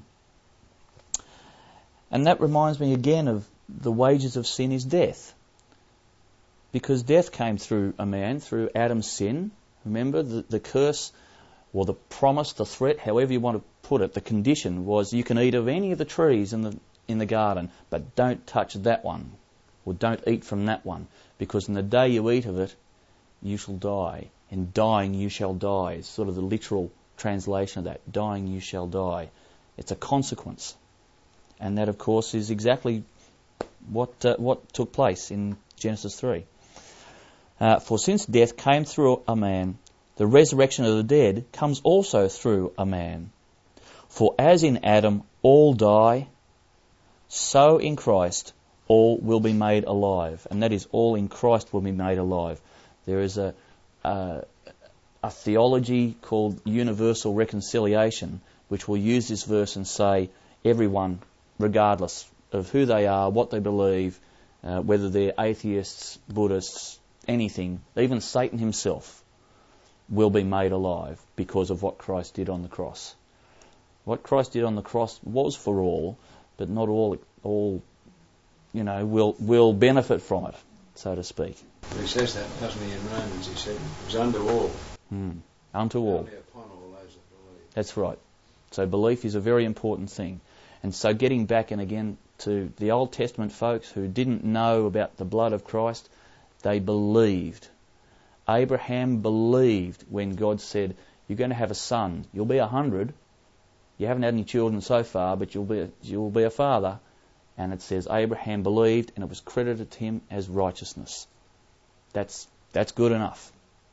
And that reminds me again of the wages of sin is death. Because death came through a man, through Adam's sin. Remember, the, the curse, or the promise, the threat, however you want to put it, the condition was you can eat of any of the trees in the in the garden, but don't touch that one, or don't eat from that one, because in the day you eat of it, you shall die. In dying you shall die. It's sort of the literal translation of that. Dying you shall die. It's a consequence. And that, of course, is exactly what uh, what took place in Genesis three. Uh, For since death came through a man, the resurrection of the dead comes also through a man. For as in Adam all die, so in Christ all will be made alive. And that is, all in Christ will be made alive. There is a, a, a theology called universal reconciliation, which will use this verse and say everyone, regardless of who they are, what they believe, uh, whether they're atheists, Buddhists, anything, even Satan himself, will be made alive because of what Christ did on the cross. What Christ did on the cross was for all, but not all, all, you know, will will benefit from it, so to speak. He says that, doesn't he, in Romans? He said it was unto all. Mm. Unto all. Only upon all those that believe. That's right. So belief is a very important thing. And so getting back and again to the Old Testament folks who didn't know about the blood of Christ, they believed. Abraham believed when God said, you're going to have a son. You'll be a hundred. You haven't had any children so far, but you'll be, you'll be a father. And it says Abraham believed and it was credited to him as righteousness. That's, that's good enough.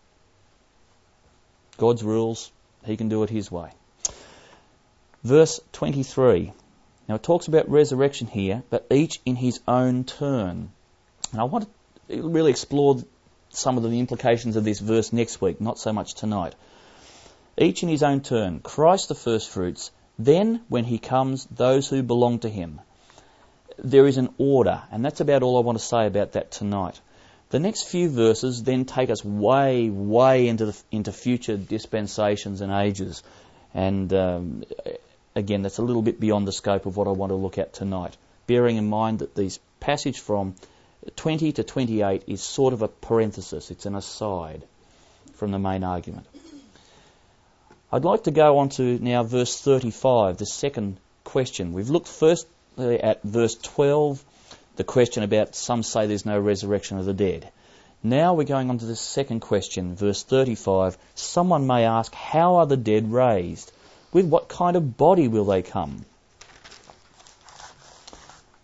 God's rules, he can do it his way. Verse twenty-three. Now it talks about resurrection here, but each in his own turn. And I want to really explore some of the implications of this verse next week, not so much tonight. Each in his own turn. Christ the firstfruits, then when he comes, those who belong to him. There is an order, and that's about all I want to say about that tonight. The next few verses then take us way, way into the, into future dispensations and ages. And um, again, that's a little bit beyond the scope of what I want to look at tonight. Bearing in mind that these passage from twenty to twenty-eight is sort of a parenthesis. It's an aside from the main argument. I'd like to go on to now verse thirty-five, the second question. We've looked first at verse twelve, the question about some say there's no resurrection of the dead. Now we're going on to the second question, verse thirty-five. Someone may ask, how are the dead raised? With what kind of body will they come?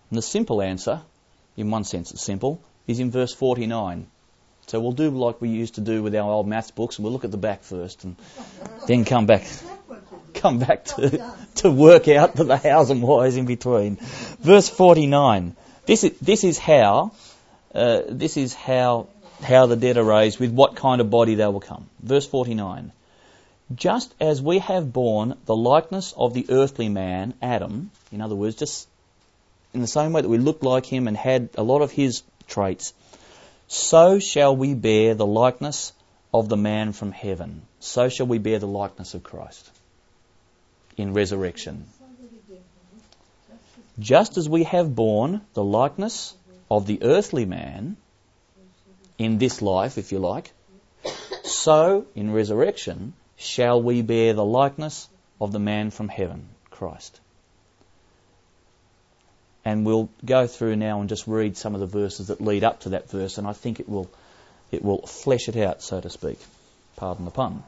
And the simple answer, in one sense it's simple, is in verse forty-nine. So we'll do like we used to do with our old maths books, and we'll look at the back first and then come back come back to, to work out the hows and whys in between. Verse forty-nine. This is, this is how uh, this is how how the dead are raised, with what kind of body they will come. Verse forty-nine. Just as we have borne the likeness of the earthly man, Adam, in other words, just in the same way that we looked like him and had a lot of his traits, so shall we bear the likeness of the man from heaven. So shall we bear the likeness of Christ in resurrection. Just as we have borne the likeness of the earthly man in this life, if you like, so in resurrection shall we bear the likeness of the man from heaven, Christ. And we'll go through now and just read some of the verses that lead up to that verse, and I think it will it will flesh it out, so to speak. Pardon the pun.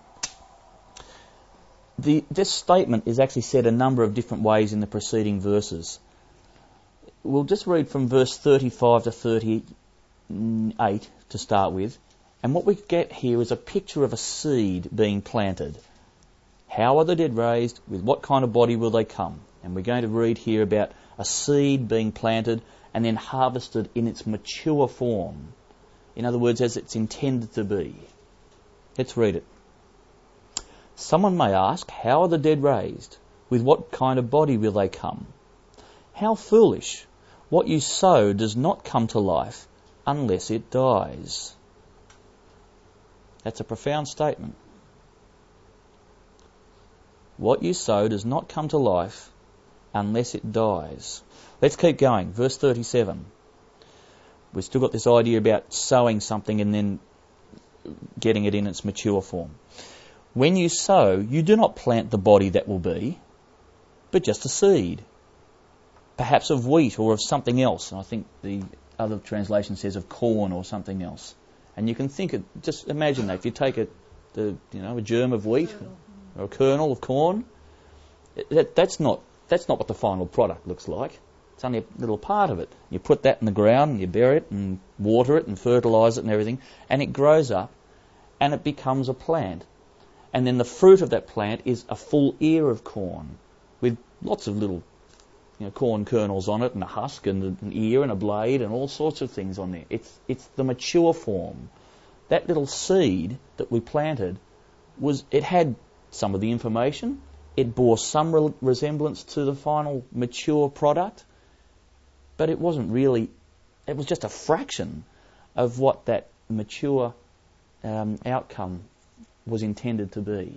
The, this statement is actually said a number of different ways in the preceding verses. We'll just read from verse thirty-five to thirty-eight to start with, and what we get here is a picture of a seed being planted. How are the dead raised? With what kind of body will they come? And we're going to read here about a seed being planted and then harvested in its mature form. In other words, as it's intended to be. Let's read it. Someone may ask, how are the dead raised? With what kind of body will they come? How foolish! What you sow does not come to life unless it dies. That's a profound statement. What you sow does not come to life unless it dies. Let's keep going. Verse thirty-seven. We've still got this idea about sowing something and then getting it in its mature form. When you sow, you do not plant the body that will be, but just a seed, perhaps of wheat or of something else. And I think the other translation says of corn or something else. And you can think it, just imagine that if you take a, the, you know, a germ of wheat or a kernel of corn, that, that's not that's not what the final product looks like. It's only a little part of it. You put that in the ground, and you bury it and water it and fertilise it and everything, and it grows up and it becomes a plant. And then the fruit of that plant is a full ear of corn with lots of little, you know, corn kernels on it, and a husk and an ear and a blade and all sorts of things on there. It's it's the mature form. That little seed that we planted was it had some of the information. It bore some re- resemblance to the final mature product, but it wasn't really. It was just a fraction of what that mature um, outcome was intended to be.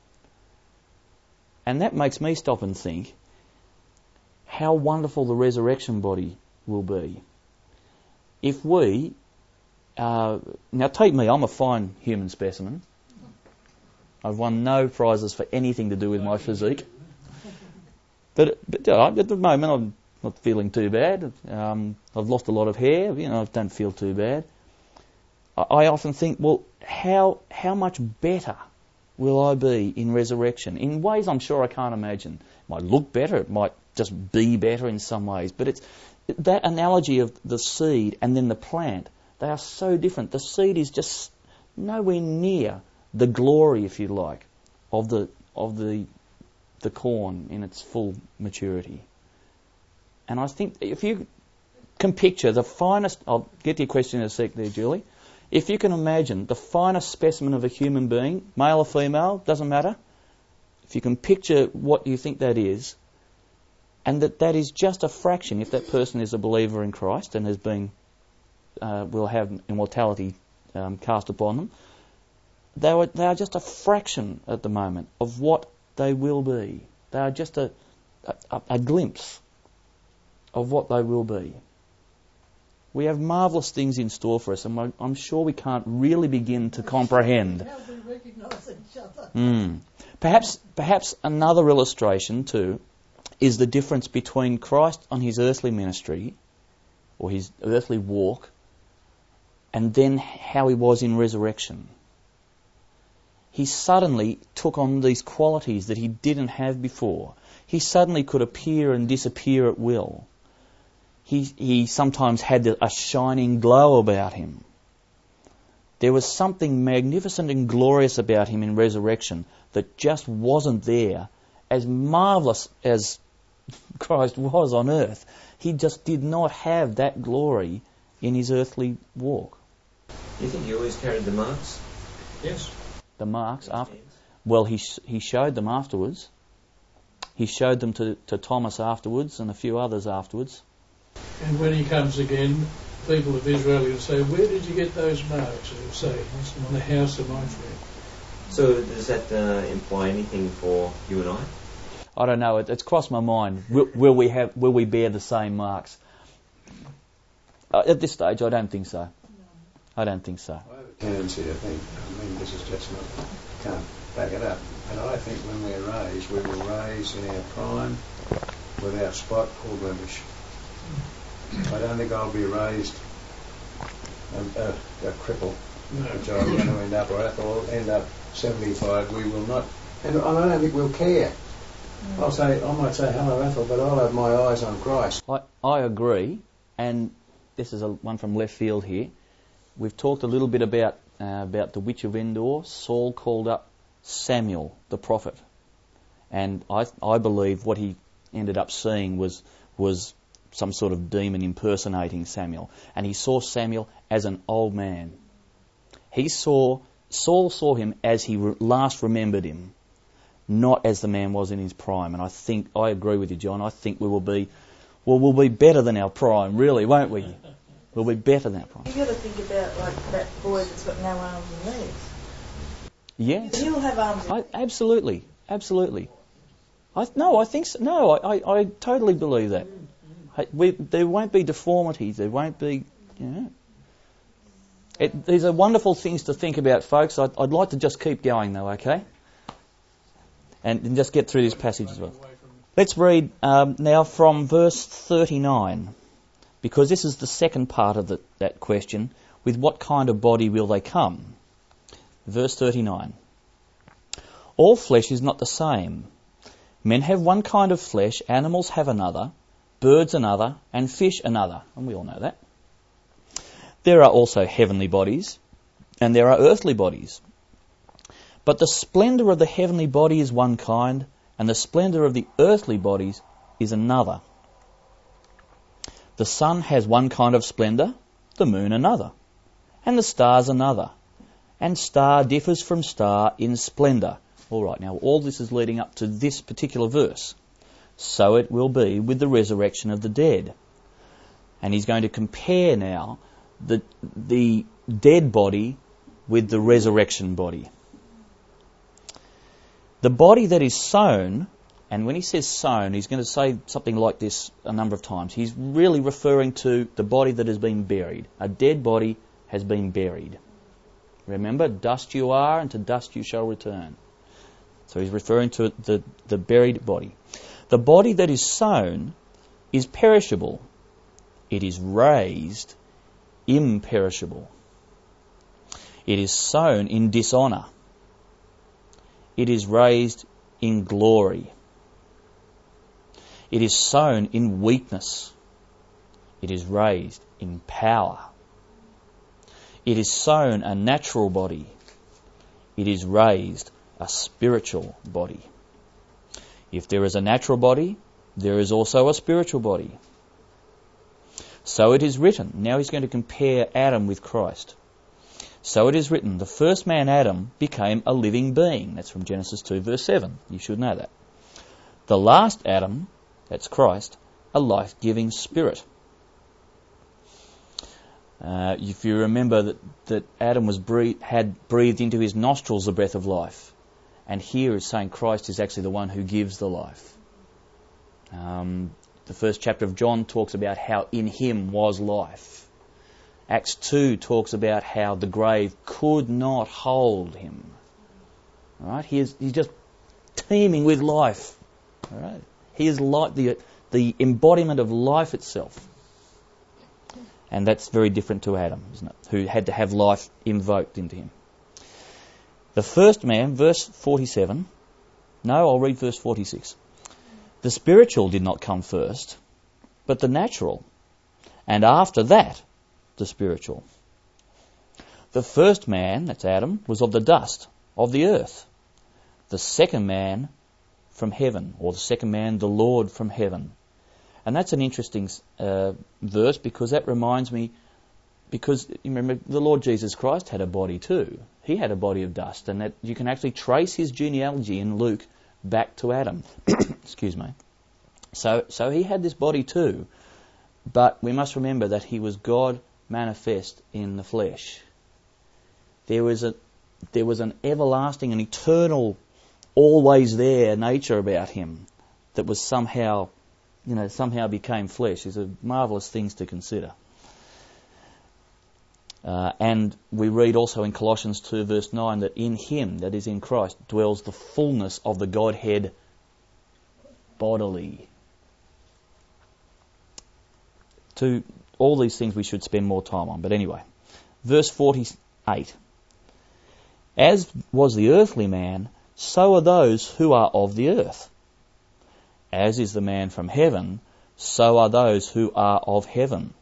And that makes me stop and think how wonderful the resurrection body will be. If we, uh, now take me, I'm a fine human specimen. I've won no prizes for anything to do with my physique. But, but uh, at the moment I'm not feeling too bad. Um, I've lost a lot of hair, you know, I don't feel too bad. I, I often think, well, how how much better will I be in resurrection? In ways I'm sure I can't imagine. It might look better, it might just be better in some ways, but it's that analogy of the seed and then the plant, they are so different. The seed is just nowhere near the glory, if you like, of the of the the corn in its full maturity. And I think if you can picture the finest, I'll get to your question in a sec there, Julie. If you can imagine the finest specimen of a human being, male or female, doesn't matter. If you can picture what you think that is, and that that is just a fraction, if that person is a believer in Christ and has been, uh, will have immortality um, cast upon them, they are, they are just a fraction at the moment of what they will be. They are just a, a, a glimpse of what they will be. We have marvellous things in store for us, and I'm sure we can't really begin to comprehend. How we recognise each other. Mm. Perhaps, perhaps another illustration too is the difference between Christ on his earthly ministry, or his earthly walk, and then how he was in resurrection. He suddenly took on these qualities that he didn't have before. He suddenly could appear and disappear at will. he, he sometimes had a shining glow about him. There was something magnificent and glorious about him in resurrection that just wasn't there. As marvellous as Christ was on earth, he just did not have that glory in his earthly walk. Do you think he always carried the marks? Yes. The marks after, well, he sh- he showed them afterwards. He showed them to, to Thomas afterwards and a few others afterwards. And when he comes again, people of Israel will say, "Where did you get those marks?" And he'll say, "On the house of my friend." So does that uh, imply anything for you and I? I don't know. It, it's crossed my mind. Will, will we have? Will we bear the same marks? Uh, at this stage, I don't think so. I don't think so. I have a tendency to think, I mean, this is just not, can't back it up, but I think when we're raised, we were raised in our prime without spot or blemish. I don't think I'll be raised a, a, a cripple, No. which I'm going to end up, or I'll end up seventy-five. We will not, and I don't think we'll care. I'll say, I might say, "Hello, Ethel," but I'll have my eyes on Christ. I, I agree, and this is a, one from left field here. We've talked a little bit about uh, about the witch of Endor. Saul called up Samuel, the prophet, and I I believe what he ended up seeing was was some sort of demon impersonating Samuel, and he saw Samuel as an old man. He saw Saul saw him as he re- last remembered him, not as the man was in his prime. And I think I agree with you, John. I think we will be well, we'll be better than our prime, really, won't we? We'll be better than our prime. You've got to think about like that boy that's got no arms and legs. Yes. He'll have arms and I, absolutely, absolutely. I, no, I think so. No, I, I, I totally believe that. I, we, there won't be deformities. There won't be, you know. It, these are wonderful things to think about, folks. I'd, I'd like to just keep going, though, okay? And, and just get through this passage as well. Let's read um, now from verse thirty-nine, because this is the second part of the, that question. With what kind of body will they come? Verse thirty-nine. All flesh is not the same. Men have one kind of flesh, animals have another, birds another, and fish another. And we all know that. There are also heavenly bodies, and there are earthly bodies. But the splendour of the heavenly body is one kind, and the splendour of the earthly bodies is another. The sun has one kind of splendour, the moon another, and the stars another. And star differs from star in splendour. All right, now all this is leading up to this particular verse. So it will be with the resurrection of the dead. And he's going to compare now the the dead body with the resurrection body. The body that is sown, and when he says sown, he's going to say something like this a number of times. He's really referring to the body that has been buried. A dead body has been buried. Remember, dust you are, and to dust you shall return. So he's referring to the, the buried body. The body that is sown is perishable. It is raised imperishable. It is sown in dishonour. It is raised in glory. It is sown in weakness. It is raised in power. It is sown a natural body. It is raised a spiritual body. If there is a natural body, there is also a spiritual body. So it is written. Now he's going to compare Adam with Christ. So it is written, the first man, Adam, became a living being. That's from Genesis two, verse seven. You should know that. The last Adam, that's Christ, a life-giving spirit. Uh, if you remember that, that Adam was breathed, had breathed into his nostrils the breath of life. And here it's saying Christ is actually the one who gives the life. Um, the first chapter of John talks about how in him was life. Acts two talks about how the grave could not hold him. All right, he is, he's just teeming with life. All right, he is like the the embodiment of life itself, and that's very different to Adam, isn't it? Who had to have life invoked into him. The first man, verse forty-seven. No, I'll read verse forty-six. The spiritual did not come first, but the natural, and after that, the spiritual. The first man, that's Adam, was of the dust of the earth. The second man from heaven, or the second man, the Lord from heaven. And that's an interesting uh, verse, because that reminds me, because you remember the Lord Jesus Christ had a body too. He had a body of dust, and that you can actually trace his genealogy in Luke back to Adam. Excuse me. So, so he had this body too, but we must remember that he was God manifest in the flesh. There was a, there was an everlasting and eternal, always there nature about him that was somehow, you know, somehow became flesh. These are marvellous things to consider. Uh, and we read also in Colossians two verse nine that in him, that is in Christ, dwells the fullness of the Godhead bodily. To all these things we should spend more time on. But anyway, verse forty-eight. As was the earthly man, so are those who are of the earth. As is the man from heaven, so are those who are of heaven.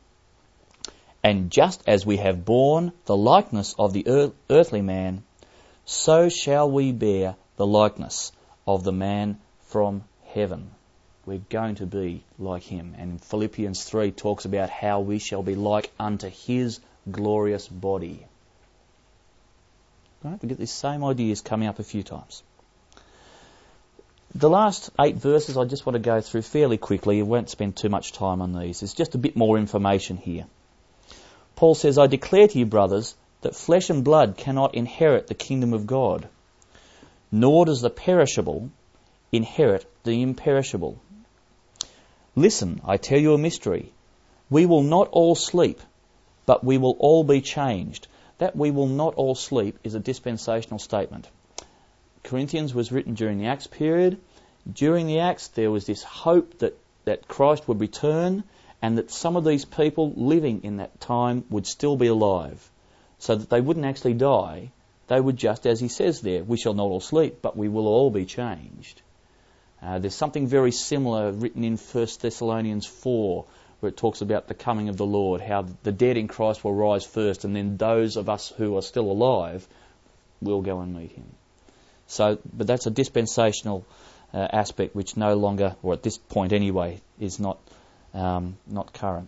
And just as we have borne the likeness of the earth, earthly man, so shall we bear the likeness of the man from heaven. We're going to be like him. And Philippians three talks about how we shall be like unto his glorious body. Right? We get these same ideas coming up a few times. The last eight verses I just want to go through fairly quickly. I won't spend too much time on these. There's just a bit more information here. Paul says, I declare to you, brothers, that flesh and blood cannot inherit the kingdom of God, nor does the perishable inherit the imperishable. Listen, I tell you a mystery. We will not all sleep, but we will all be changed. That we will not all sleep is a dispensational statement. Corinthians was written during the Acts period. During the Acts, there was this hope that, that Christ would return, and that some of these people living in that time would still be alive, so that they wouldn't actually die. They would just, as he says there, we shall not all sleep, but we will all be changed. Uh, there's something very similar written in First Thessalonians four, where it talks about the coming of the Lord, how the dead in Christ will rise first, and then those of us who are still alive will go and meet him. So, but that's a dispensational uh, aspect which no longer, or at this point anyway, is not Um, not current.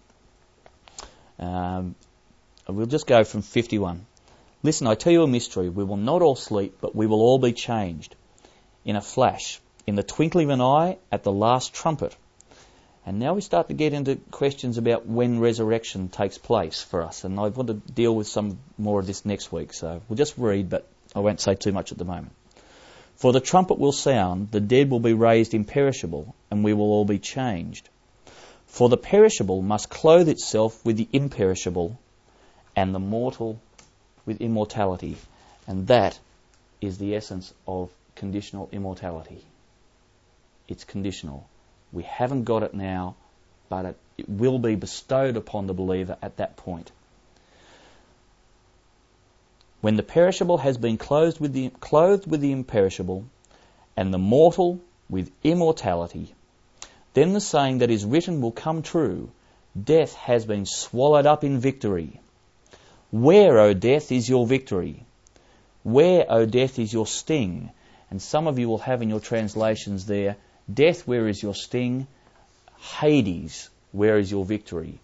Um, we'll just go from fifty-one. Listen, I tell you a mystery. We will not all sleep, but we will all be changed in a flash, in the twinkling of an eye, at the last trumpet. And now we start to get into questions about when resurrection takes place for us. And I want to deal with some more of this next week. So we'll just read, but I won't say too much at the moment. For the trumpet will sound, the dead will be raised imperishable, and we will all be changed. For the perishable must clothe itself with the imperishable, and the mortal with immortality. And that is the essence of conditional immortality. It's conditional. We haven't got it now, but it, it will be bestowed upon the believer at that point. When the perishable has been clothed with the, clothed with the imperishable, and the mortal with immortality, then the saying that is written will come true, death has been swallowed up in victory. Where, O death, is your victory? Where, O death, is your sting? And some of you will have in your translations there, death, where is your sting? Hades, where is your victory?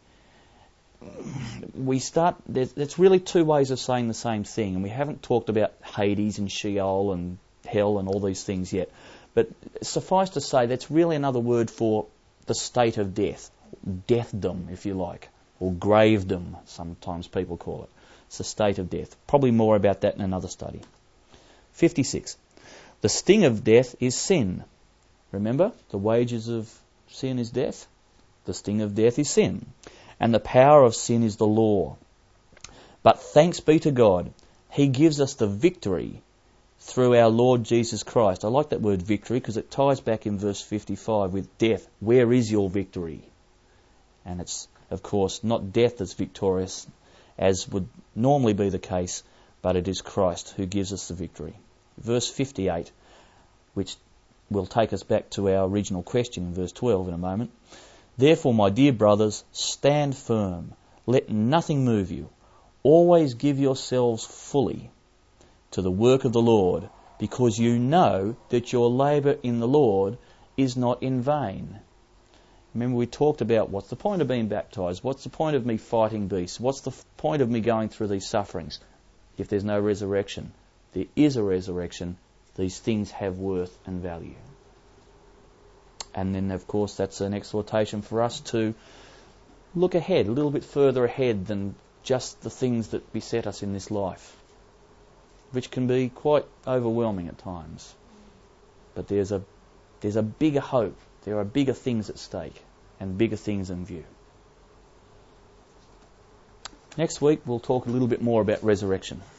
We start, there's, there's really two ways of saying the same thing, and we haven't talked about Hades and Sheol and hell and all these things yet. But suffice to say, that's really another word for the state of death, deathdom, if you like, or gravedom, sometimes people call it. It's the state of death. Probably more about that in another study. fifty-six. The sting of death is sin. Remember, the wages of sin is death. The sting of death is sin. And the power of sin is the law. But thanks be to God, He gives us the victory through our Lord Jesus Christ. I like that word victory because it ties back in verse fifty-five with death. Where is your victory? And it's, of course, not death that's victorious, as would normally be the case, but it is Christ who gives us the victory. Verse fifty-eight, which will take us back to our original question in verse twelve in a moment. Therefore, my dear brothers, stand firm. Let nothing move you. Always give yourselves fully to the work of the Lord, because you know that your labour in the Lord is not in vain. Remember, we talked about what's the point of being baptised? What's the point of me fighting beasts? What's the f- point of me going through these sufferings if there's no resurrection? There is a resurrection. These things have worth and value. And then, of course, that's an exhortation for us to look ahead, a little bit further ahead than just the things that beset us in this life, which can be quite overwhelming at times. But there's a there's a bigger hope. There are bigger things at stake and bigger things in view. Next week we'll talk a little bit more about resurrection.